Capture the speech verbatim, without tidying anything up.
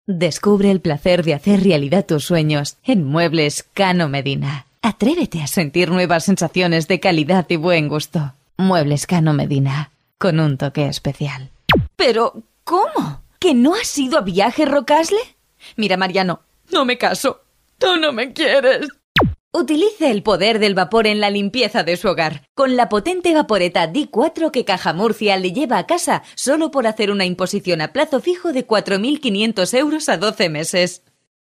Descubre el placer de hacer realidad tus sueños en Muebles Cano Medina. Atrévete a sentir nuevas sensaciones de calidad y buen gusto. Muebles Cano Medina, con un toque especial. Pero, ¿cómo? ¿Que no has ido a Viaje Rocasle? Mira, Mariano, no me caso. Tú no me quieres. Utilice el poder del vapor en la limpieza de su hogar, con la potente vaporeta D cuatro que Caja Murcia le lleva a casa solo por hacer una imposición a plazo fijo de cuatro mil quinientos euros a doce meses.